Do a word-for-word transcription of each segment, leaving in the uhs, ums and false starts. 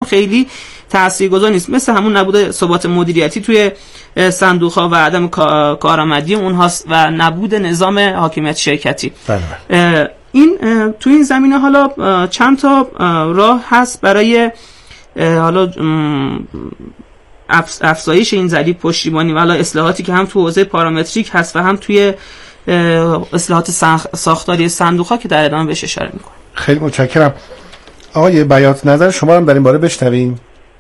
خیلی تاثیرگذار نیست، مثل همون نبود ثبات مدیریتی توی صندوق‌ها و عدم کارآمدی اونهاست و نبود نظام حاکمیت شرکتی. بله. این توی این زمینه حالا چند تا راه هست برای حالا افزایش این ضریب پشتیبانی و حالا اصلاحاتی که هم تو حوزه پارامتریک هست و هم توی اصلاحات ساختاری صندوق‌ها که در ادامه بهش اشاره می‌کنم. خیلی متشکرم. آقای بیات نظر شما هم در این باره بشنویم.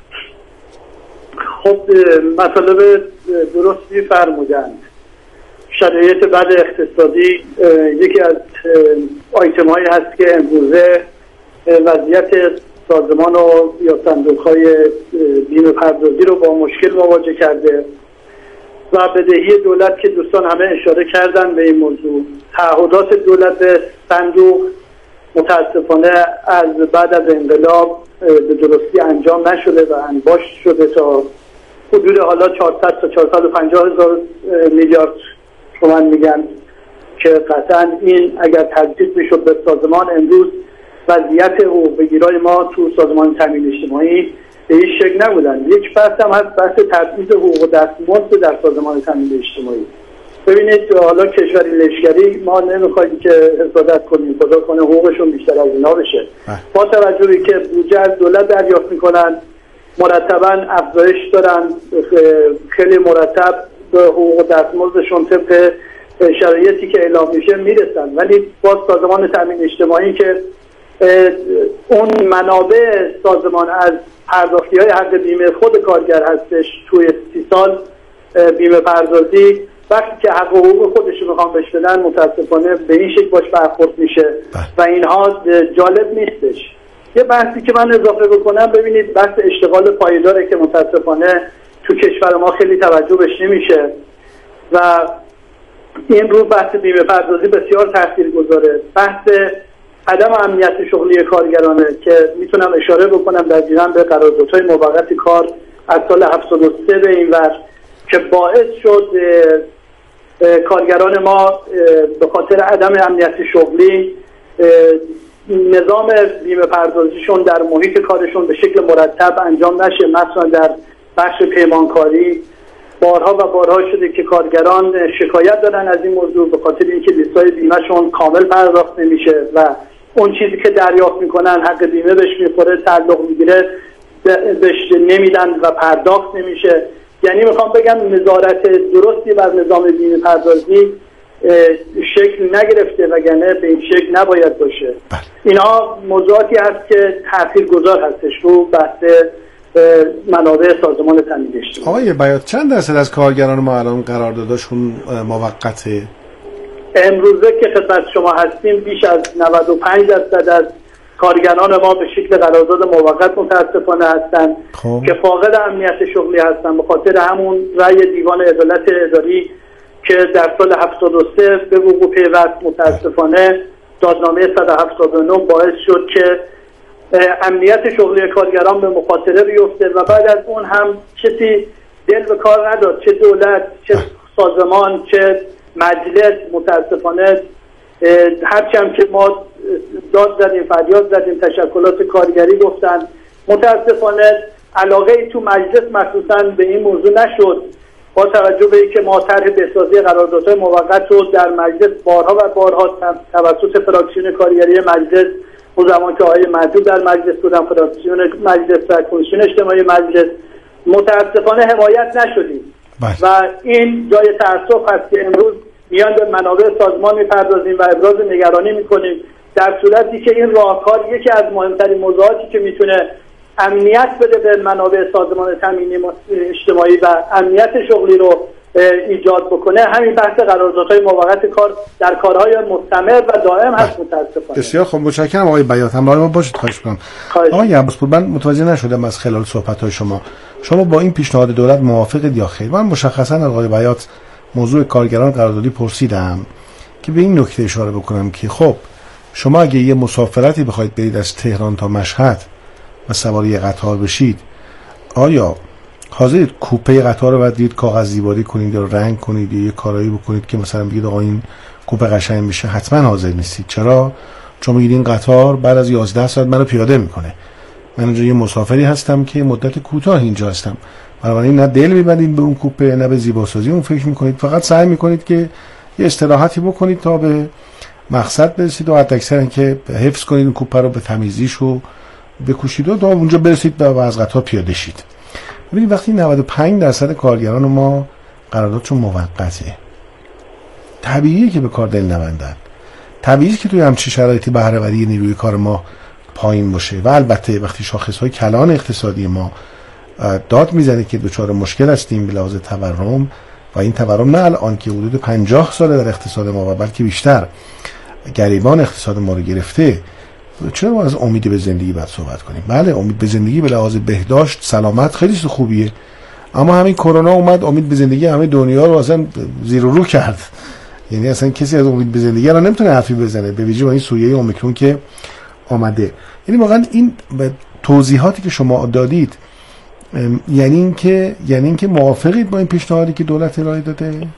خب مطالب درستی فرمودند. شرایط بد اقتصادی یکی از آیتم هایی هست که امروزه وضعیت سازمان و یا صندوق های بیمه پردازی رو با مشکل مواجه کرده و بدهی دولت که دوستان همه اشاره کردن به این موضوع. تعهدات دولت به صندوق متاسفانه از بعد از انقلاب به درستی انجام نشده و انباشت شده تا حدود حالا چهارصد تا چهارصد و پنجاه هزار میلیارد تومان میگن که قطعا این اگر تجدید میشد به سازمان، امروز وضعیت حقوق بگیرای ما تو سازمان تامین اجتماعی به این شکل نبودن. یک بحث هم هست، بحث تبعیض حقوق و دستمزد در سازمان تامین اجتماعی. ببینید حالا کشوری لشکری ما نمیخوایم که حسادت کنیم، خدا کنه حقوقشون بیشتر از اینا بشه. با توجهی که بودجه از دولت دریافت میکنن، مرتبا افزایش دارن، خیلی مرتب به حقوق دستمزدشون طبق شرایطی که اعلام میشه میرسن، ولی باز سازمان تامین اجتماعی که اون منابع سازمان از پرداختی های حق بیمه خود کارگر هستش، توی سی سال بیمه پردازی وقتی که حق و حقوق خودش رو میخوام بهش بدن متاسفانه به این شکل باش برخورد میشه و اینها جالب نیستش. یه بحثی که من اضافه بکنم، ببینید بحث اشتغال پایداره که متاسفانه تو کشور ما خیلی توجه بهش نمیشه و این رو بحث بیمه پردازی بسیار تاثیرگذاره. بحث عدم امنیت شغلی کارگرانه که میتونم اشاره بکنم در جریان به قراردادهای موقت کار از سال هفتاد و سه به این ور که باعث شد کارگران ما به خاطر عدم امنیت شغلی نظام بیمه پردازیشون در محیط کارشون به شکل مرتب انجام نشه. مثلا در بخش پیمانکاری بارها و بارها شده که کارگران شکایت دارن از این موضوع به خاطر اینکه لیست‌های بیمه‌شون کامل پرداخت نمیشه و اون چیزی که دریافت میکنن حق بیمه بهش میخوره، تعلق میگیره بهش نمیدن و پرداخت نمیشه. یعنی میخوام بگم نظارت درستی بر نظام بیمه پردازی شکل نگرفته وگرنه به این شکل نباید باشه. اینا موضوعاتی هست که تاثیرگذار هستش رو بحث منابع سازمان تامین اجتماعی. آقای بیات چند درصد از کارگران ما الان قراردادشون موقته؟ امروزه که خدمت شما هستیم بیش از نود و پنج درصد از کارگران ما به شکل قرارداد موقت متاسفانه هستند که فاقد امنیت شغلی هستند به خاطر همون رأی دیوان عدالت اداری که در سال هفتاد و سه به وقوع پیوست. متاسفانه دادنامه صد و هفتاد و نه باعث شد که امنیت شغلی کارگران به مخاطره بیفته و بعد از اون هم کسی دل به کار نداد، چه دولت چه سازمان چه مجلس. متاسفانه هرچی هم که ما داد زدیم فریاد زدیم تشکلات کارگری گفتن، متاسفانه علاقه ای تو مجلس مخصوصا به این موضوع نشد. با توجه به اینکه ما طرح بسازی قراردادهای موقت رو در مجلس بارها و بارها توسط فراکسیون کارگری مجلس اون زمان که آقای مجدود در مجلس بودن، فراکسیون مجلس و کمیسیون اجتماعی مجلس، متاسفانه حمایت نشدیم و این جای تأسف هست که امروز میان به منابع سازمان میپردازیم و ابراز نگرانی میکنیم در صورتی که این راهکار یکی از مهمترین موضوعاتی که میتونه امنیت بده به منابع سازمان تامین اجتماعی و امنیت شغلی رو ایجاد بکنه همین بحث قراردادهای موقت کار در کارهای مستمر و دائم هست. متاسفانه. بسیار خوب، متشکرم آقای بیات. همراه ما باشید. خواهش می‌کنم. آقای عباسپور، من متوجه نشدم از خلال صحبت‌های شما شما با این پیشنهاد دولت موافقید یا خیر؟ من مشخصا از آقای بیات موضوع کارگران قراردادی پرسیدم که به این نکته اشاره بکنم که خب شما اگه یه مسافرتی بخواید برید از تهران تا مشهد و سواری قطار بشید، آیا حاضرید کوپه قطار رو بعد کاغذ دیواری کنید یا رنگ کنید یا یه کارایی بکنید که مثلا بگید آقا این کوپه قشنگ میشه؟ حتما حاضر نیستید. چرا؟ چون میگید این قطار بعد از یازده ساعت منو پیاده میکنه من اینجا یه مسافری هستم که مدت کوتاه اینجا هستم، بنابراین نه دل می‌بندید به اون کوپه نه به زیباسازی اون فکر می‌کنید، فقط سعی می‌کنید که یه استراحتی بکنید تا به مقصد برسید و حداکثر اینکه حفظ کنید اون کوپه رو، به تمیزیش و بکوشید و تا اونجا برسید و از قطار پیاده شید. ببینید وقتی نود و پنج درصد کارگران ما قراردادشون موقته، طبیعیه که به کار دل نبندن، طبیعیه که توی همچین شرایطی بهره‌وری نیروی کار ما پایین باشه. و البته وقتی شاخص‌های کلان اقتصادی ما داد میزنه که دچار مشکل هستیم به لحاظ تورم، و این تورم نه الان که حدود پنجاه ساله در اقتصاد ما و بلکه بیشتر گریبان اقتصاد ما رو گرفته، چرا ما از امید به زندگی باید صحبت کنیم؟ بله امید به زندگی به لحاظ بهداشت سلامت خیلی خوبیه، اما همین کرونا اومد امید به زندگی همه دنیا رو اصلا زیر و رو کرد. یعنی اصلا کسی از امید به زندگی الان نمیتونه حرفی بزنه، به ویژه با این سویه اومیکرون که آمده. یعنی واقعا این توضیحاتی که شما دادید یعنی اینکه یعنی اینکه موافقید با این پیشنهادی که دولت ارائه داده؟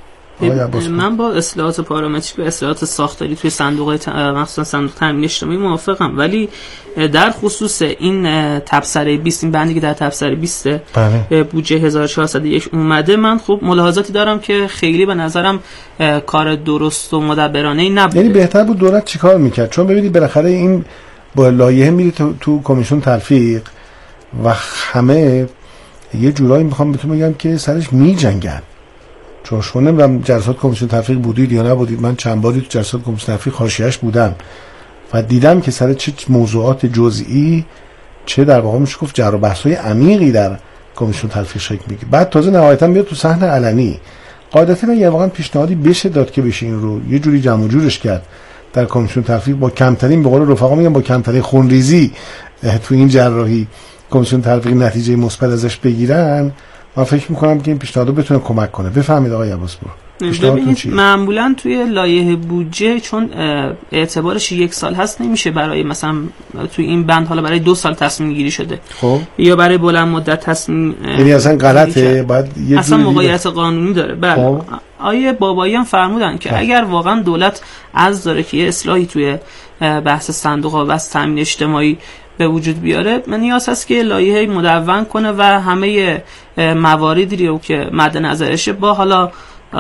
من با اصلاحات پارامتریک و اصلاحات ساختاری توی صندوق مخصوصا صندوق تامین اجتماعی موافقم، ولی در خصوص این تبصره بیست، این بندی که در تبصره بیست بودجه هزار و چهارصد و یک اومده، من خب ملاحظاتی دارم که خیلی به نظرم کار درست و مدبرانه‌ای نبوده. یعنی بهتر بود دولت چیکار میکرد؟ چون ببینید بالاخره این با لایحه میره تو, تو کمیسیون تلفیق و همه یه جورایی میخوام بهتون بگم که سرش میجنگن. چون شما نمیدونم جلسات کمیسیون تلفیق بودید یا نبودید، من چند باری تو جلسات کمیسیون تلفیق حاشیه‌اش بودم و دیدم که سر چه موضوعات جزئی، چه در واقع میشه گفت جر و بحث‌های عمیقی در کمیسیون تلفیق شکل میگیره. بعد تازه نهایتاً میاد تو صحنه علنی. قاعدتاً اگه واقعا پیشنهادی بشه داد که بشه این رو یه جوری جمع و جورش کرد در کمیسیون تلفیق، با کمترین به قول رفقا میگم با کمترین خونریزی تو این جراحی کمیسیون تلفیق نتیجه مثبت ازش بگیرن، من فکر میکنم که این پیشنهاد بتونه کمک کنه. بفهمید آقای عباسپور ببینید معمولا توی لایحه بودجه چون اعتبارش یک سال هست نمیشه برای مثلا توی این بند حالا برای دو سال تصمیم گیری شده، خب یا برای بلند مدت تصمیم، یعنی اصلا غلطه، بعد یه اصلا موقعیت قانونی داره. بله خب. آیه بابایی هم فرمودن که خب. اگر واقعا دولت از داره که یه اصلاحی توی بحث صندوق ها و بحث تامین اجتماعی به وجود بیاره، من نیاز هست که لایحه مدون کنه و همه مواردی رو که مد نظرشه با حالا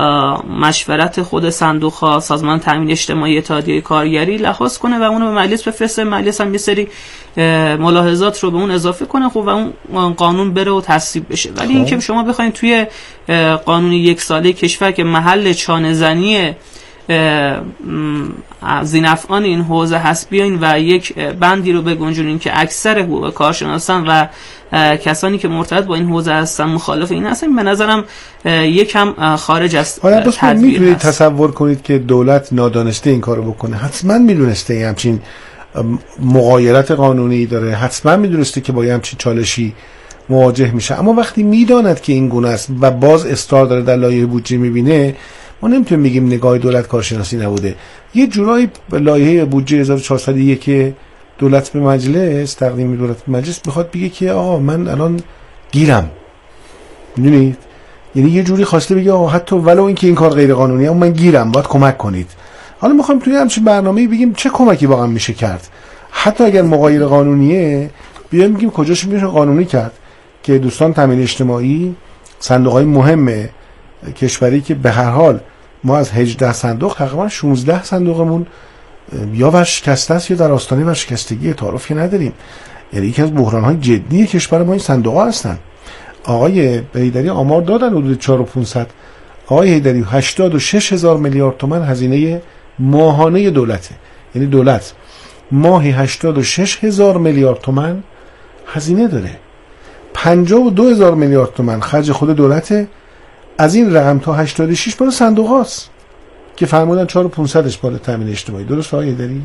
مشورت خود صندوق ها، سازمان تامین اجتماعی، اتحادیه کارگری لحاظ کنه و اونو به مجلس بفرسته، مجلس هم یه سری ملاحظات رو به اون اضافه کنه خب و اون قانون بره و تصویب بشه. ولی اینکه شما بخواید توی قانون یک ساله کشور که محل چانه زنی زینفعان این حوزه هست بیاین و یک بندی رو بگنجونین که اکثر حقوق کارشناسان و کسانی که مرتبط با این حوزه هستن مخالف این هستن، به نظرم یکم خارج از تدبیر هست. تصور کنید که دولت نادانسته این کارو بکنه؟ حتما میدونسته همچین مغایرت قانونی داره، حتما میدونسته که با همچین چالشی مواجه میشه، اما وقتی میداند که این گونه است و باز اصرار داره در لایحه بودجه میبینه، ما نمیتونیم بگیم نگاه دولت کارشناسی نبوده. یه جورایی لایحه بودجه هزار و چهارصد و یک دولت به مجلس، تقدیم دولت به مجلس میخواد بگه که آقا من الان گیرم، میدونید، یعنی یه جوری خواسته بگه آقا حتی ولو اینکه این کار غیر قانونیه اما من گیرم، باید کمک کنید. حالا میخوایم توی همچین برنامه‌ای بگیم چه کمکی واقعا میشه کرد، حتی اگر مغایر قانونیه بیایم بگیم کجاش میشه قانونی کرد که دوستان تامین اجتماعی، صندوق‌های مهم کشوری که به هر حال ما از هجده صندوق تقریبا شانزده صندوقمون یا ورشکسته است یا در آستانه ورشکستگی، تعارف که نداریم. یعنی یکی از بحران‌های جدی کشور ما این صندوق‌ها هستن. آقای حیدری آمار دادن حدود چهار هزار و پانصد، آقای حیدری هشتاد و شش هزار میلیارد تومان هزینه ماهانه دولته، یعنی دولت ماهی هشتاد و شش هزار میلیارد تومان هزینه داره، پنجاه و دو هزار میلیارد تومان خرج خود دولته. از این رقم تا هشتاد و شش برای صندوق هاست که فرمودن چهار هزار و پانصدش برای تامین اجتماعی. درست آقای داری؟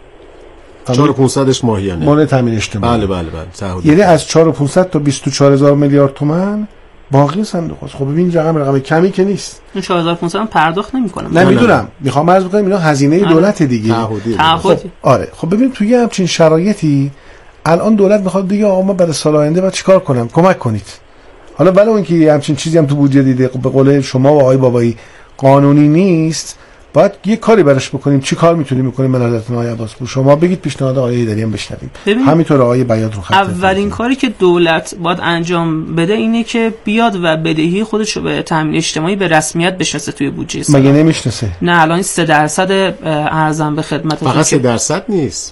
چهار هزار و پانصدش ماهیانه برای تامین اجتماعی. بله بله بله. یعنی از چهار هزار و پانصد تا بیست و چهار هزار میلیارد تومان باقی صندوق هاست. خب ببین رقم رقم کمی که نیست. این چهار هزار و پانصد هم پرداخت نمی‌کنم. نه میدونم، میخوام عرض بکنم اینا هزینه دولت دیگه. خب آره خب ببین توی همچین شرایطی الان دولت میخواد بگه آقا ما برای سال آینده باید چیکار کنم؟ کمک کنید. حالا ولو اینکه همچین چیزی هم تو بودجه دیده به قول شما و آقای بابایی قانونی نیست، باید یه کاری براش بکنیم. چی کار میتونیم بکنیم من حضرت آقای عباسپور؟ شما بگید پیشنهاد آقای ایدری هم بشنویم. همینطور آقای بیات رو خط. اولین کاری که دولت باید انجام بده اینه که بیاد و بدهی خودش رو به تامین اجتماعی به رسمیت بشناسه توی بودجه سال. مگه نمیشناسه؟ نه الان سه درصد ارزم به خدمت. فقط سه درصد نیست،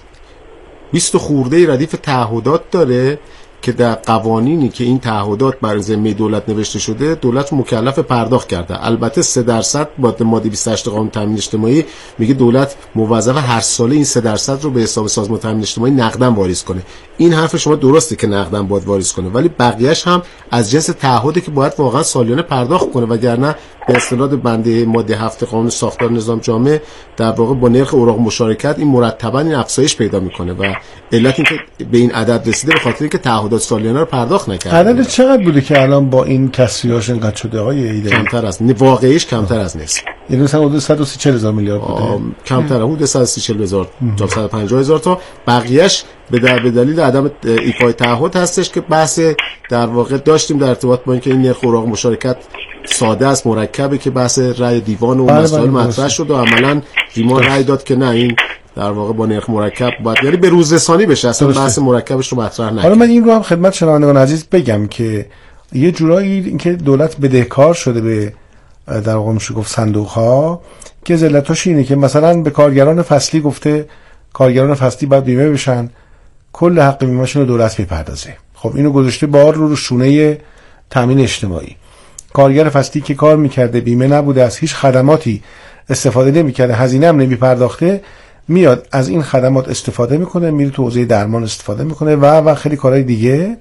بیست خورده ردیف تعهدات داره که در قوانینی که این تعهدات بر ذمه دولت نوشته شده دولت مکلف پرداخت کرده. البته سه درصد با ماده بیست و هشت قانون تامین اجتماعی میگه دولت موظف هر ساله این سه درصد رو به حساب سازمان تامین اجتماعی نقداً واریز کنه. این حرف شما درسته که نقداً باید واریز کنه، ولی بقیه‌اش هم از جنس تعهدی که باید واقعا سالیانه پرداخت کنه، وگرنه به استناد بنده ماده هفت قانون ساختار نظام جامع در واقع با نرخ اوراق مشارکت این مرتباً این افزایش پیدا میکنه و علت این که به این عدد رسیده به خاطر اینکه تعهدات سالیانه رو پرداخت نکرده. عدد چقدر بوده که الان با این کسریاش انقدر شده آقای ایدری؟ کمتر از واقعیش کمتر از نصف. یعنی مثلا حدود صد و سی هزار میلیارد بوده. کمتر، حدود صد و سی هزار تا صد و پنجاه هزار تا. بقیه‌اش به دلیل عدم ایفای تعهد هستش که بحث در واقع داشتیم در ارتباط با اینکه این نرخ اوراق مشارکت ساده است، مرکبه، که بحث رأی دیوان و مسائل مطرح شد و عملاً دیوان رأی داد که نه این در واقع با نرخ مرکب باید یعنی به روز رسانی بشه، اصلا بحث مرکبش رو مطرح نکنه. حالا من این رو هم خدمت شنوندگان عزیز بگم که یه جورایی اینکه دولت بدهکار شده به در واقع میشه گفت صندوق‌ها که علتش اینه که مثلا به کارگران فصلی گفته کارگران فصلی باید بیمه بشن، کل حق بیمه‌شون رو دولت میپردازه. خب اینو گذاشته بار رو رو شونه تامین اجتماعی. کارگر فصلی که کار میکرده بیمه نبوده، از هیچ خدماتی استفاده نمیکرده، هزینه هم نمیپرداخته، میاد از این خدمات استفاده میکنه، میره تو حوزه درمان استفاده میکنه و و خیلی کارهای دیگه.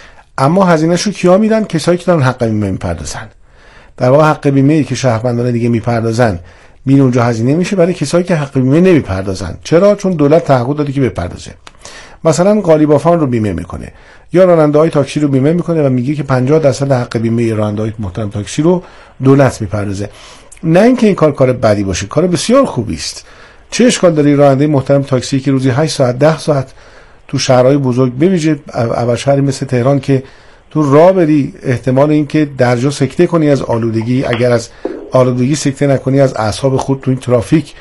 اما هزینه‌شو کیا میدن؟ کسایی که دارن حق بیمه میپردازن. در واقع حق بیمه‌ای که شهروندان دیگه میپردازن میره اونجا هزینه میشه برای کسایی که حق بیمه نمیپردازن. چرا؟ چون دولت تعهد داده که بپردازه. مثلا قالیبافان رو بیمه میکنه یا راننده‌های تاکسی رو بیمه میکنه و میگه که پنجاه درصد حق بیمه راننده‌های محترم تاکسی رو دولت میپردازه. نه اینکه این کار کار بدی باشه، کار بسیار خوبی است. چه اشکال داره راننده محترم تاکسی که روزی هشت ساعت ده ساعت تو شهرهای بزرگ، بویژه اول شهری مثل تهران که تو راه بری احتمال اینکه درجا سکته کنی از آلودگی، اگر از آلودگی سکته نکنی از اعصاب خود تو این ترافیک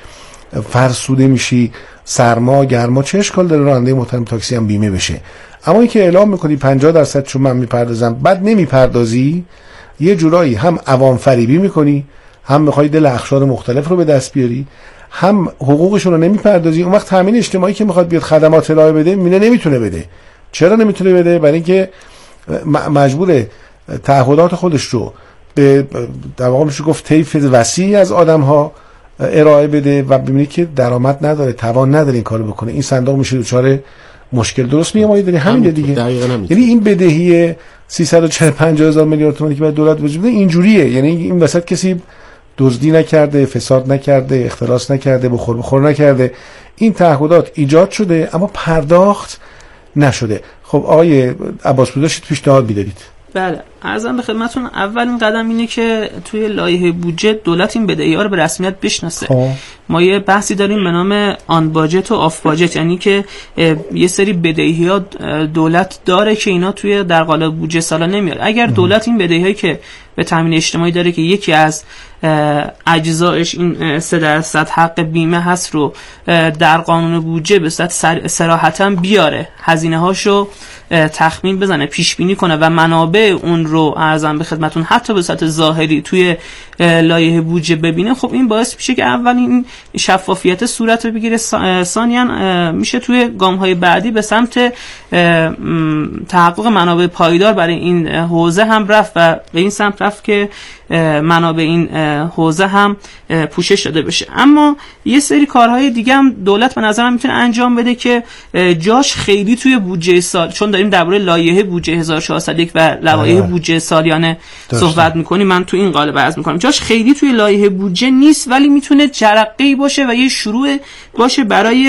فرسوده میشی، سرما گرما، چه اشکال داره راننده محترم تاکسی هم بیمه بشه؟ اما این که اعلام میکنی پنجاه درصد چون من میپردازم بعد نمیپردازی، یه جورایی هم عوام فریبی میکنی، هم میخوای دل اقشار مختلف رو به دست بیاری، هم حقوقشون رو نمیپردازی. اون وقت تامین اجتماعی که میخواد بیاد خدمات ارائه بده مینه نمیتونه بده. چرا نمیتونه بده؟ برای اینکه مجبور تعهدات خودش رو به در واقع میشه گفت طیف وسیعی از آدم‌ها ارائه بده و ببینی که درآمد نداره، توان نداره این کارو بکنه. این صندوق میشه دچار مشکل. درست میگم آقای داری؟ همین دیگه. یعنی این بدهی سیصد و چهل و پنج هزار میلیارد تومانی که باید دولت وجود بده اینجوریه. یعنی این وسط کسی دزدی نکرده، فساد نکرده، اختلاس نکرده، بخور بخور نکرده. این تعهدات ایجاد شده اما پرداخت نشده. خب آقای عباسپور داشتید پیشنهاد می‌دادید. بله، عرضم به خدمتتون اولین قدم اینه که توی لایحه بودجه دولت این بدهی‌ها رو به رسمیت بشناسه. آه. ما یه بحثی داریم به نام آن باجت و آف باجت، یعنی که یه سری بدهی‌ها دولت داره که اینا توی در قالب بودجه سالا نمیاد. اگر دولت این بدهی‌هایی که به تامین اجتماعی داره که یکی از اجزایش این سه درصد حق بیمه هست رو در قانون بودجه به صورت صراحتاً بیاره، هزینه‌هاشو تخمین بزنه، پیش بینی کنه و منابع اون رو ارزم به خدمتون حتی به صورت ظاهری توی لایحه بودجه ببینه، خب این باعث میشه که اول این شفافیت صورت رو بگیره، ثانیاً میشه توی گام‌های بعدی به سمت تحقق منابع پایدار برای این حوزه هم رفت و به این سمت رفت که منابع این حوزه هم پوشش داده بشه. اما یه سری کارهای دیگه هم دولت به نظرم میتونه انجام بده که جاش خیلی توی بودجه سال، چون داریم درباره لایحه بودجه هزار و چهارصد و یک و لوایح بودجه سالیانه صحبت میکنیم، من تو این قالب عرض میکنم جاش خیلی توی لایحه بودجه نیست، ولی میتونه جرقه‌ای باشه و یه شروع باشه برای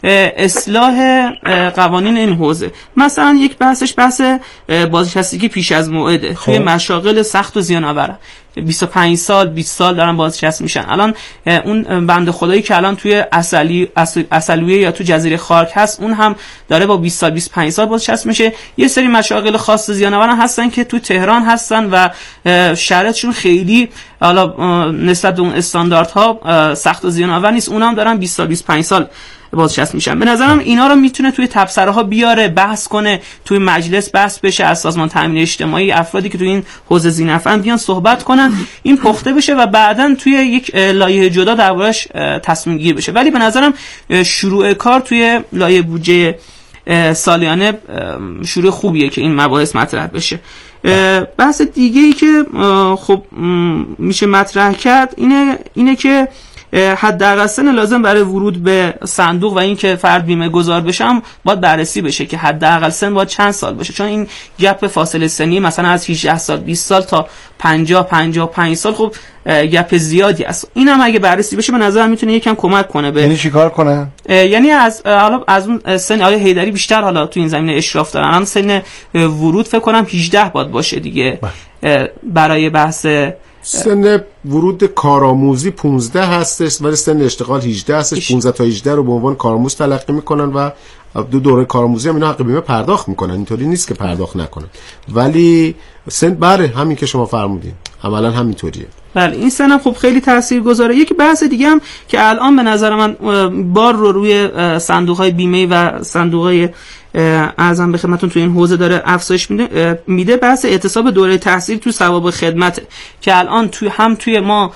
اصلاح قوانین این حوزه. مثلا یک بحثش بحث بازنشستگی پیش از موعده توی مشاغل سخت و زیان آور. بیست و پنج سال بیست سال دارن بازنشسته میشن. الان اون بنده خدایی که الان توی اصلی اصلویه یا تو جزیره خاک هست، اون هم داره با بیست سال بیست و پنج سال بازنشسته میشه. یه سری مشاغل خاص زیان آور هستن که تو تهران هستن و شرایطشون خیلی حالا نسبت به اون استانداردها سخت و زیان آور نیست، اونها هم دارن بیست سال بیست و پنج سال بازنشسته میشن. به نظرم اینا رو میتونه توی تبصره ها بیاره، بحث کنه، توی مجلس بحث بشه، از سازمان تامین اجتماعی افرادی که توی این حوزه ذی‌نفعن بیان صحبت کنن، این پخته بشه و بعداً توی یک لایحه جدا دربارش تصمیم گیری بشه. ولی به نظرم شروع کار توی لایحه بودجه سالیانه شروع خوبیه که این مباحث مطرح بشه. بحث دیگه ای که خب میشه مطرح کرد اینه اینه که حداقل سن لازم برای ورود به صندوق و اینکه فرد بیمه گذار بشه هم باید بررسی بشه که حداقل سن باید چند سال باشه، چون این گپ فاصله سنی مثلا از هجده سال بیست سال تا پنجاه پنجاه و پنج سال خب گپ زیادی است. این هم اگه بررسی بشه به نظر میتونه یکم کمک کنه. به یعنی چیکار کنه؟ یعنی از حالا از اون سن آقای حیدری بیشتر حالا تو این زمینه اشراف دارن، الان سن ورود فکر کنم هجده باید باشه دیگه برای بحث. سن ورود کارآموزی پانزده هستش ولی سن اشتغال هجده هستش. پانزده تا هجده رو به عنوان کارآموز تلقی میکنن و دو دوره کارآموزی هم اینا حق بیمه پرداخت میکنن، اینطوری نیست که پرداخت نکنن. ولی سن بره همین که شما فرمودین عملا همینطوریه. بله این سن هم خب خیلی تاثیرگذاره. یک بحث دیگه هم که الان به نظر من بار رو روی صندوق‌های بیمه و صندوق‌های ارزم به خدمتتون تو این حوزه داره افزایش میده میده بحث اعتصاب دوره تحصیل تو ثواب خدمت که الان توی هم توی ما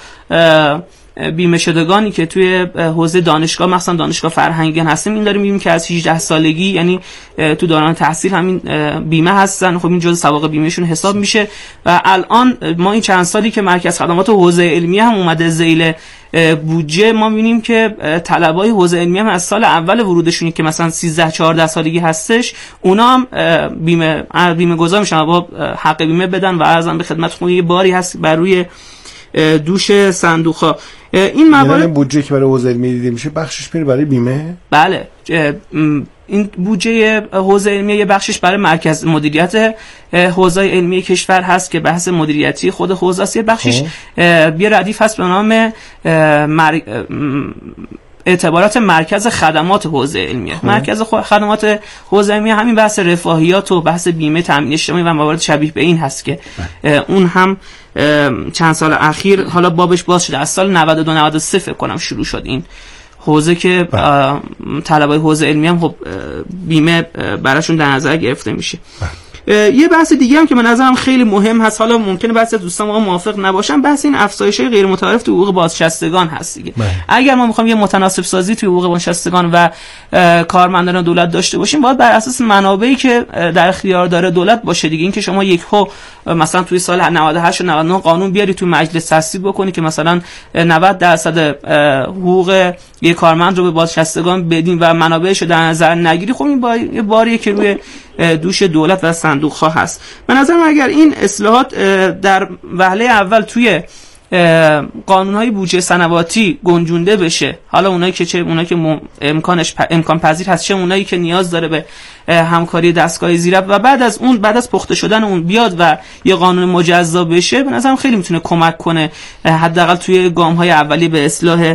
بیمه شدگانی که توی حوزه دانشگاه مثلا دانشگاه فرهنگیان هستیم این داریم میبینیم که از هجده سالگی یعنی تو دوران تحصیل همین بیمه هستن. خب این جزء سوابق بیمهشون حساب میشه و الان ما این چند سالی که مرکز خدمات حوزه علمیه هم اومده ذیل بودجه ما میبینیم که طلبای حوزه علمیه هم از سال اول ورودشونی که مثلا سیزده چهارده سالگی هستش اونا هم بیمه بیمه گذار میشن با حق بیمه بدن و ارزم به خدمتتون یه باری هست بر روی دوش صندوق ها. این موارد یعنی بودجه که برای حوزه علمیه دیده میشه بخشش میره برای بیمه؟ بله این بودجه حوزه علمیه یه بخشش برای مرکز مدیریت حوزه علمیه کشور هست که بحث مدیریتی خود حوزه است، یه بخشش بیا ردیف هست به نام مر... اعتبارات مرکز خدمات حوزه علمیه. مرکز خدمات حوزه علمیه همین بحث رفاهیات و بحث بیمه تامین اجتماعی و موارد شبیه به این هست که اون هم چند سال اخیر حالا بابش باز شده، از سال نود و دو نود و سه فکر کنم شروع شد این حوزه که طلبای حوزه علمی هم خب بیمه براشون در نظر گرفته میشه. یه بحث دیگه هم که من نظرم خیلی مهم هست، حالا ممکنه بعضی از دوستان ما موافق نباشن، بحث این افزایش‌های غیر متعارف تو حقوق بازنشستگان هست دیگه. اگر ما می‌خوایم یه متناسب سازی توی حقوق بازنشستگان و کارمندان دولت داشته باشیم باید بر اساس منابعی که در اختیار داره دولت باشه دیگه. این که شما یک هو مثلا توی سال نود و هشت و نود و نه قانون بیاری تو مجلس تصویب بکنی که مثلا نود درصد حقوق یک کارمند رو به بازنشستگان بدین و منابعش رو در نظر نگیری، خب این با یه باریه که روی دوش دولت و صندوق ها هست. به نظرم اگر این اصلاحات در وهله اول توی قانون‌های بودجه سنواتی گنجونده بشه، حالا اونایی که چه اونایی که امکانش امکان پذیر هست چه اونایی که نیاز داره به همکاری دستگاه زیربط و بعد از اون بعد از پخته شدن اون بیاد و یه قانون مجزا بشه، به نظرم خیلی میتونه کمک کنه حداقل توی گام‌های اولیه به اصلاح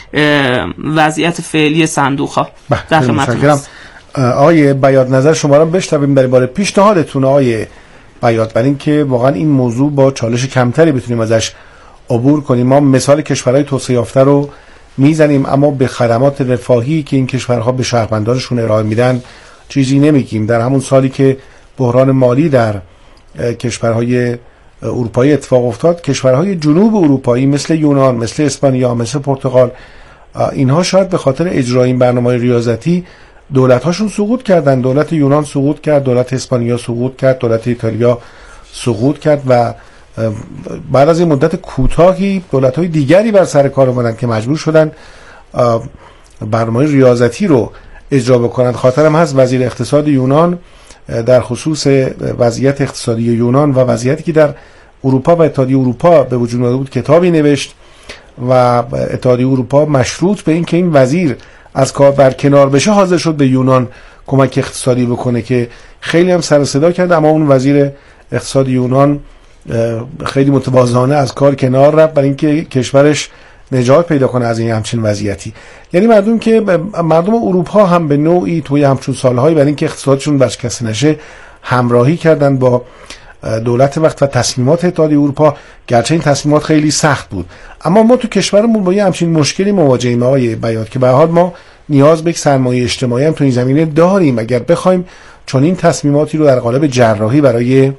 وضعیت فعلی صندوق‌ها. در خدمتتونم. آقای بیات نظر شما رو بشنویم درباره پیشنهادتون آقای بیات، برای اینکه واقعا این موضوع با چالش کمتری بتونیم ازش عبور کنیم. ما مثال کشورهای توسعه یافته رو میزنیم اما به خدمات رفاهی که این کشورها به شهروندانشون ارائه میدن چیزی نمیگیم. در همون سالی که بحران مالی در کشورهای اروپایی اتفاق افتاد، کشورهای جنوب اروپایی مثل یونان، مثل اسپانیا، مثل پرتغال، اینها شاید به خاطر اجرای این برنامه ریاضتی دولت‌هاشون سقوط کردن. دولت یونان سقوط کرد، دولت اسپانیا سقوط کرد، دولت ایتالیا سقوط کرد و بعد از این مدت کوتاهی دولت‌های دیگری بر سر کار اومدن که مجبور شدن برنامه ریاضتی رو اجرا بکنن. خاطرم هست وزیر اقتصاد یونان در خصوص وضعیت اقتصادی یونان و وضعیتی که در اروپا و اتحادیه اروپا به وجود اومده بود کتابی نوشت و اتحادیه اروپا مشروط به این که این وزیر از کار برکنار بشه حاضر شد به یونان کمک اقتصادی بکنه که خیلی هم سر صدا کرد، اما اون وزیر اقتصاد یونان خیلی متواضعانه از کار کنار رفت برای اینکه کشورش نجات پیدا کنه از این همچین وضعیتی. یعنی مردم که مردم اروپا هم به نوعی توی همچون سالهایی برای اینکه اقتصادشون ورشکسته نشه همراهی کردن با دولت وقت و تصمیمات اتحادیه اروپا، گرچه این تصمیمات خیلی سخت بود. اما ما تو کشورمون با یه همچین مشکلی مواجهیم آقای بیات که به هر حال ما نیاز به یک سرمایه اجتماعی هم تو این زمینه داریم اگر بخوایم چون این تصمیماتی رو در قالب جراحی برای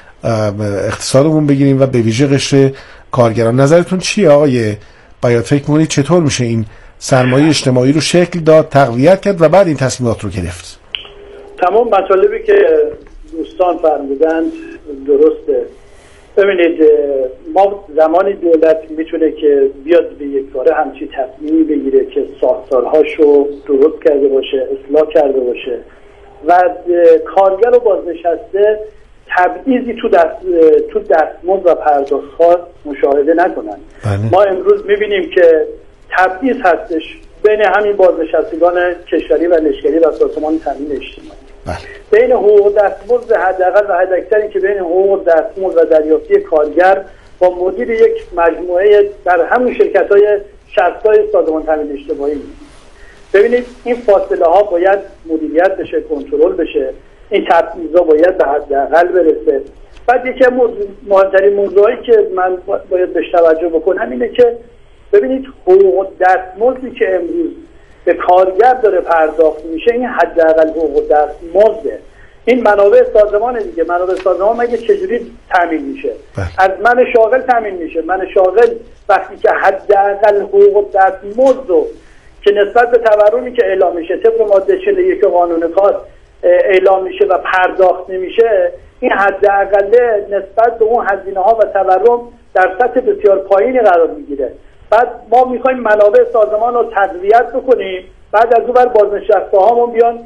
اقتصادمون بگیریم و به ویژه قشر کارگران. نظرتون چیه آقای بیات؟ فکر می‌کنید چطور میشه این سرمایه اجتماعی رو شکل داد، تقویت کرد و بعد این تصمیمات رو گرفت؟ تمام مطالبی که دوستان فرمودند درسته. ببینید ما زمانی دولت میتونه که بیاد به یک کاره همچی تصمیمی بگیره که ساختارهاشو درست کرده باشه، اصلاح کرده باشه و کارگر و بازنشسته تبعیضی تو دست تو دستمزد و پرداخت‌ها مشاهده نکنن. بله. ما امروز میبینیم که تبعیض هستش بین همین بازنشستگان کشوری و لشکری و سازمان تامین اجتماعی. بله. بین حقوق دستمزد حداقل و حداکثری که بین حقوق دستمزد و دریافتی کارگر با مدیر یک مجموعه در همون شرکت‌های شصت‌تای سازمان تامین اجتماعی. ببینید این فاصله ها باید مدیریت بشه، کنترل بشه. این تبعیضا باید به حداقل برسه. بعد یکی از مهمترین موضوعی که من باید بهش توجه بکنم اینه که ببینید حقوق دستمزدی که امروز به کارگر داره پرداخت میشه این حداقل حقوق دستمزده. این منابع سازمان دیگه، منابع سازمان مگه چجوری تامین میشه؟ از من شاغل تامین میشه. من شاغل وقتی که حداقل حقوق دستمزد رو که نسبت به تورمی که اعلام میشه طبق ماده چهل و یک قانون کار اعلام میشه و پرداخت نمیشه، این حداقل نسبت به اون هزینه ها و تورم در سطح بسیار پایینی قرار میگیره. بعد ما میخوایم منابع سازمان رو تقویت بکنیم، بعد از اون بر بازنشسته هامون بیان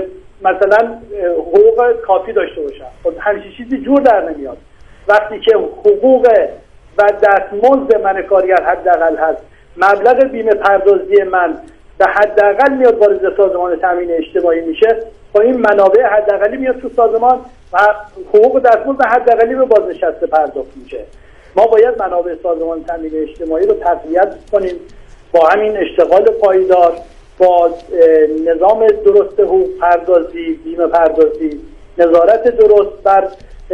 مثلا حقوق کافی داشته باشن. خب همچین چیزی جور در نمیاد. وقتی که حقوق و دستمزد من کارگر حداقل هست، مبلغ بیمه پردازی من به حداقل میاد وارد سازمان تامین اجتماعی میشه، با این منابع حداقلی میاد تو سازمان و حقوق دستمزد حداقلی به بازنشسته پرداخت میشه. ما باید منابع سازمان تامین اجتماعی رو تقویت کنیم با همین اشتغال پایدار، با نظام درست حقوق پردازی، بیمه پردازی، نظارت درست بر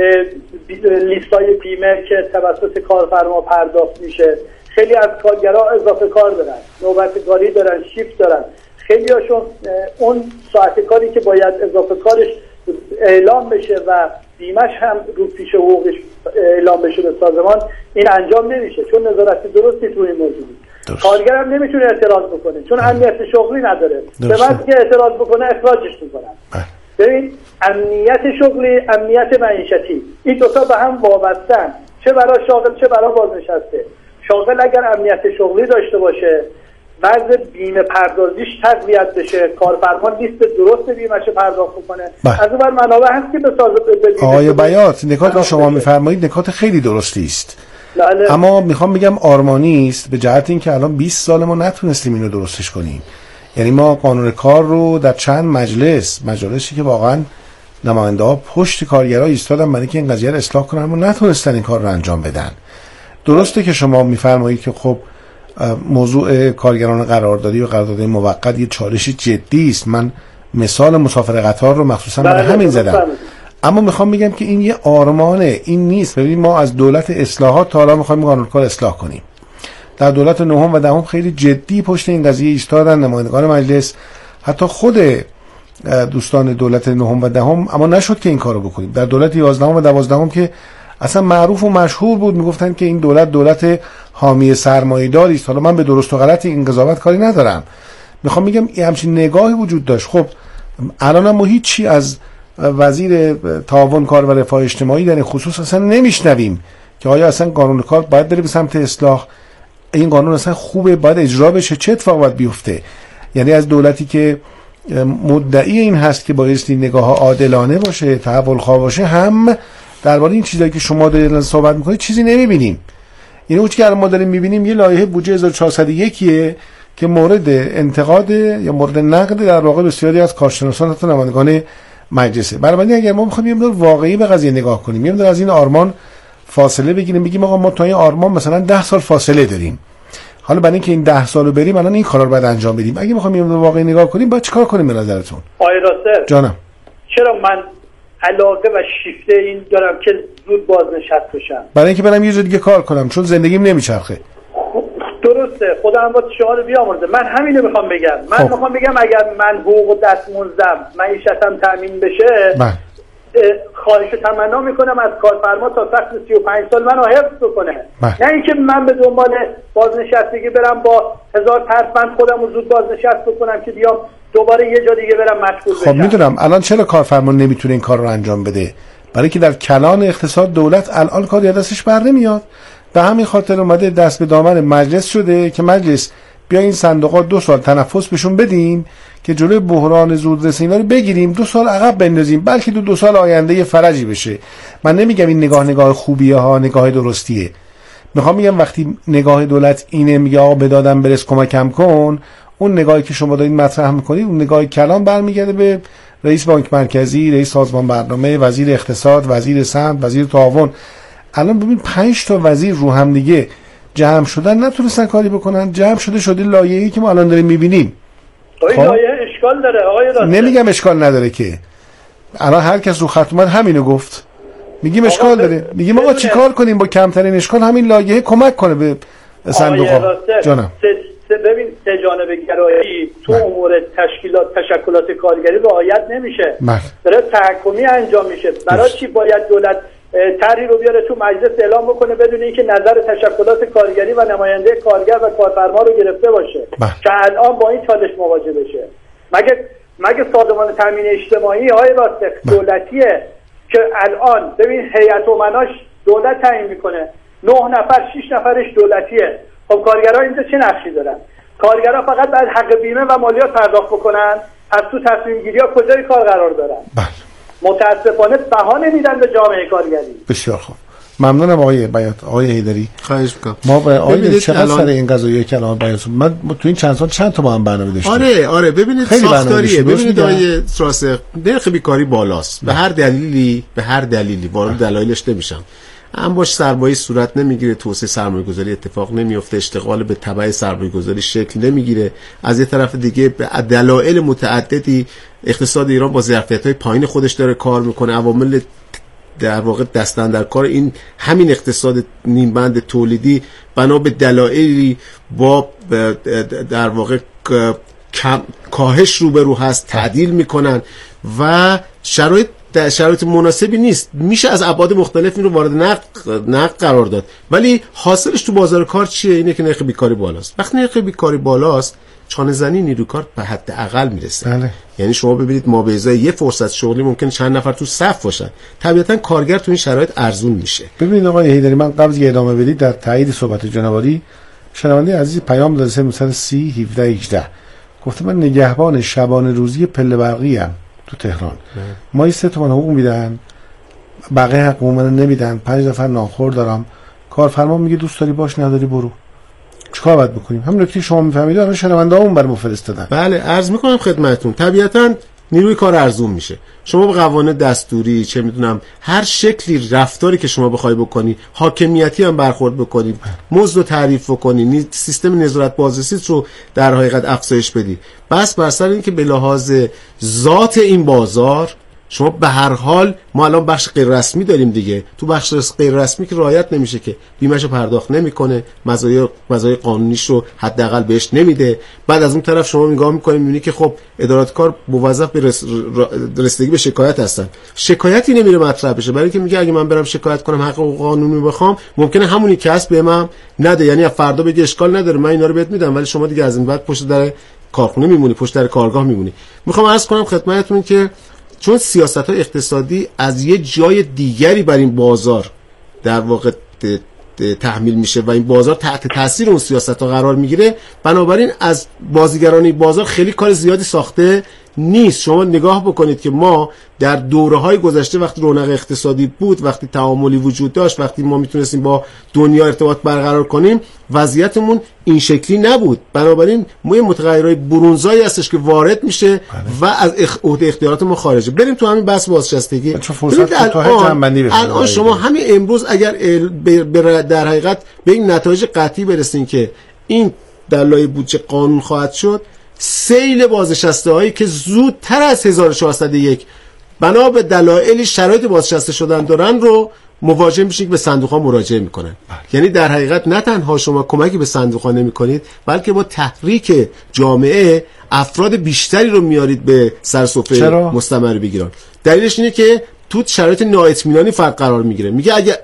لیستای بیمه که توسط کارفرما پرداخت میشه. خیلی از کارگرها اضافه کار دارن، نوبت کاری دارن، شیفت دارن. خیلی هاشون اون ساعت کاری که باید اضافه کارش اعلام بشه و بیمش هم رو پیش حقوقش اعلام بشه به سازمان، این انجام نمیشه چون نظارت درستی تو این موضوع. کارگر هم نمیتونه اعتراض بکنه چون امنیت شغلی نداره. به وقتی که اعتراض بکنه اخراجش میکنن. ببین امنیت شغلی، امنیت معیشتی، این دو تا به هم وابستن، چه برای شاغل چه برای بازنشسته. شاغل اگر امنیت شغلی داشته باشه، وضع بیمه پردازیش تقویت بشه، کارفرما لیست درست بیمه‌اش پرداخت کنه، از اون بر منابع هست که به سازمان آقای بیات نکات رو شما میفرمایید نکات خیلی درستی است. لاله. اما میخوام بگم آرمانی است به جهت اینکه الان بیست سال ما نتونستیم اینو درستش کنیم. یعنی ما قانون کار رو در چند مجلس مجالسی که واقعا نماینده‌ها پشت کارگرها ایستادن برای اینکه این قضیه رو اصلاح کنن و نتونستن این کار رو انجام بدن. درسته که شما میفرمایید که خب موضوع کارگران قراردادی و قراردادی موقت یه چالش جدی است. من مثال مسافر قطار رو مخصوصا برای همین زدم. اما میخوام بگم که این یه آرمانه، این نیست. ببینید ما از دولت اصلاحات تا حالا میخوایم قانون کار اصلاح کنیم. در دولت نهم و دهم خیلی جدی پشت این قضیه ایستادن نمایندگان مجلس، حتی خود دوستان دولت نهم و دهم، اما نشد که این کارو بکنیم. در دولت یازدهم و دوازدهم که اصلا معروف و مشهور بود، میگفتن که این دولت دولت حامی سرمایه‌داری است. حالا من به درست و غلط این قضاوت کاری ندارم، میخوام بگم این همچین نگاهی وجود داشت. خب الان ما هیچی از وزیر تعاون کار و رفاه اجتماعی در این خصوص اصلا نمیشنویم که آیا اصلا قانون کار باید بره به سمت اصلاح، این قانون اصلا خوبه، باید اجرا بشه، چه اتفاقی باید بیفته. یعنی از دولتی که مدعی این هست که بایستی نگاه عادلانه باشه، تحول خواه باشه، هم درباره این چیزایی که شما دارید صحبت میکنید چیزی نمیبینیم. یعنی اون چیزی که ما داریم میبینیم یه لایحه بودجه هزار و چهارصد و یک که مورد انتقاد یا مورد نقد در واقع بسیاری از کارشناسان حتی نمایندگان مجلسه. بنابراین اگر ما می‌خوایم یه مقدار واقعی به قضیه نگاه کنیم، یه مقدار از این آرمان فاصله بگیریم، بگیم آقا ما تا این آرمان مثلا ده سال فاصله داریم، حالا برای اینکه این ده سالو بریم الان این کارا رو باید انجام بدیم. اگه می‌خوایم یه مقدار واقعی نگاه کنیم باید چیکار کنیم به نظرتون؟ آقای راسل جانم، چرا من علاقه و شیفته این دارم که زود بازنشست بشم؟ برای اینکه برم یه جای دیگه کار کنم، چون زندگیم نمیچرخه. درسته، خدا هم با شما رو بیامرزه. من همینو میخوام بگم. من خب. میخوام بگم اگر من حقوق و دستمزدم معیشتم تامین بشه، بله، خواهش و تمنا میکنم از کارفرما تا سقف سی و پنج سال منو حفظ بکنه. بله. نه اینکه من به دنبال بازنشستگی برم با هزار ترفند خودم رو زود بازنشست بکنم که بیام دوباره یه جا دیگه برم مشغول بشم. خب میدونم الان چرا کارفرما نمیتونه این کار رو انجام بده؟ برای که در کلان اقتصاد دولت الان کاری دستش بر نمیاد. به همین خاطر اومده دست به دامن مجلس شده که مجلس بیا این صندوقات دو سال تنفس بهشون بدیم که جلوی بحران زودرسی رو بگیریم، دو سال عقب بندازیم، بلکه دو دو سال آینده یه فرجی بشه. من نمیگم این نگاه نگاه خوبیه ها، نگاه درستیه. میخوام میگم وقتی نگاه دولت اینه میگه آقا به دادم برس کمکم کن، اون نگاهی که شما دارین مطرح میکنید اون نگاه کلان برمیگرده به رئیس بانک مرکزی، رئیس سازمان برنامه، وزیر اقتصاد، وزیر صنعت، وزیر تعاون. الان ببین پنج تا وزیر رو هم دیگه جمع شدن نتونستن کاری بکنن، جمع شده شده لایه‌ای که ما الان داریم میبینیم. خب لایه اشکال داره آقای راسل. نمیگم اشکال نداره که الان هر کس رو خط اومد همینو گفت. میگیم اشکال داره، میگیم آقا چیکار کنیم با کمترین اشکال همین لایحه کمک کنه به صندوق‌ها. جانم ببین سه جانبه گرایی تو مح. امور تشکیلات تشکلات کارگری رعایت نمیشه، داره تحکمی انجام میشه. برای چی باید دولت طرحی رو بیاره تو مجلس اعلام بکنه بدون اینکه نظر تشکلات کارگری و نماینده کارگر و کارفرما رو گرفته باشه مح. که الان با این چالش مواجه بشه؟ مگه مگه سازمان تامین اجتماعی های راست دولتیه که الان ببین هیئت امناش دولت تعیین میکنه، نه نفر شش نفرش دولتیه. خب کارگرها اینجا چه نقشی دارن؟ کارگرها فقط باید حق بیمه و مالیات پرداخت بکنن، از تو تصمیم گیری ها کجای کار قرار دارن؟ بله. متاسفانه بهانه میدن به جامعه کارگری. بسیار خوب، ممنونم آقای بیات. آقای حیدری خواهش میکنم. ما با آقای چقدر الان... سر این قضایی که الان بیان من تو این چند سال چند تا با هم برنامه داشتیم. آره آره ببینید ساختاریه، ببینید آقای راسخ نرخ بیکاری بالاست به هر دلیلی، به هر دلیلی وارد دلایلش نمیشم. انباش سرمایه صورت نمیگیره، توسعه سرمایه‌گذاری اتفاق نمیفته، اشتغال به تبع سرمایه‌گذاری شکل نمیگیره. از یه طرف دیگه به دلایل متعددی اقتصاد ایران با ظرفیت‌های پایین خودش داره کار میکنه. عوامل در واقع دستن در کار این همین اقتصاد نیمبند تولیدی بنا به دلایلی با در واقع کاهش روبرو هست، تعدیل میکنن و شرایط در شرایط مناسبی نیست. میشه از ابعاد مختلف این رو وارد نقد نقد قرار داد، ولی حاصلش تو بازار کار چیه؟ اینه که نرخ بیکاری بالاست. وقتی نرخ بیکاری بالاست چانه زنی نیروی کار به حد اقل میرسه. بله. یعنی شما ببینید ما به ازای یه فرصت شغلی ممکن چند نفر تو صف باشن، طبیعتا کارگر تو این شرایط ارزون میشه. ببینید آقای حیدری، من قبل از ادامه بدید در تایید صحبت جنابعالی شنونده عزیز پیام داده سه نود و سه هفده هجده گفته من نگهبان شبانه روزی پله برقی ام تو تهران. نه. ما سه تومن حقوق میدن، بقیه حقوق من نمیدن، پنج نفر ناخور دارم، کارفرما میگه دوست داری باش نداری برو. چیکار باید بکنیم؟ همین نکته شما میفهمید الان شنوندهامون برام فرستادن. بله عرض میکنم خدمتتون، طبیعتاً نیروی کار ارزون میشه. شما به قوانین دستوری چه میدونم هر شکلی رفتاری که شما بخوای بکنی، حاکمیتی هم برخورد بکنی، مزد رو تعریف بکنی، سیستم نظارت بازرسی رو در حقیقت افزایش بدی، بس بر سر این که به لحاظ ذات این بازار شما به هر حال ما الان بخش غیر رسمی داریم دیگه، تو بخش غیر رسمی که رعایت نمیشه که بیمه‌شو پرداخت نمیکنه، مزایا مزایای قانونیش رو حداقل بهش نمیده. بعد از اون طرف شما نگاه میکنید میبینی که خب ادارات کار موظف به رس... رسیدگی به شکایت هستن، شکایتی نمیره مطرح بشه، برای اینکه میگه اگه من برم شکایت کنم حق قانونی بخوام ممکنه همونی کسب به من نده، یعنی فردا بگه اشکال نداره من اینا رو بهت میدم، ولی شما دیگه از این بعد پشت در کارخونه میمونی، پشت در کارگاه میمونی. میخوام عرض کنم خدمتتون که چون سیاست‌های اقتصادی از یه جای دیگری بر این بازار در واقع تحمیل میشه و این بازار تحت تاثیر اون سیاست‌ها قرار میگیره، بنابراین از بازیگران این بازار خیلی کار زیادی ساخته نیست. شما نگاه بکنید که ما در دوره‌های گذشته وقتی رونق اقتصادی بود، وقتی تعاملی وجود داشت، وقتی ما میتونستیم با دنیا ارتباط برقرار کنیم، وضعیتمون این شکلی نبود. بنابراین ما یه متغیرهای برونزایی هستش که وارد میشه و از عهده اختیارات ما خارجه. بریم تو همین بحث بازنشستگی. الان, الان شما همین امروز اگر در حقیقت به این نتایج قطعی برسین که این در لایحه بودجه قانون خواهد شد، سیل بازنشسته هایی که زودتر از هزار و چهارصد و یک بنا به دلایل شرایط بازنشسته شدن دارن رو مواجه میشین که به صندوق ها مراجعه میکنن. یعنی در حقیقت نه تنها شما کمکی به صندوق ها نمیکنید، بلکه با تحریک جامعه افراد بیشتری رو میارید به سر سفره مستمر بگیرن. دلیلش اینه که تو شرایط نااطمینانی فرد قرار میگیره. میگه اگه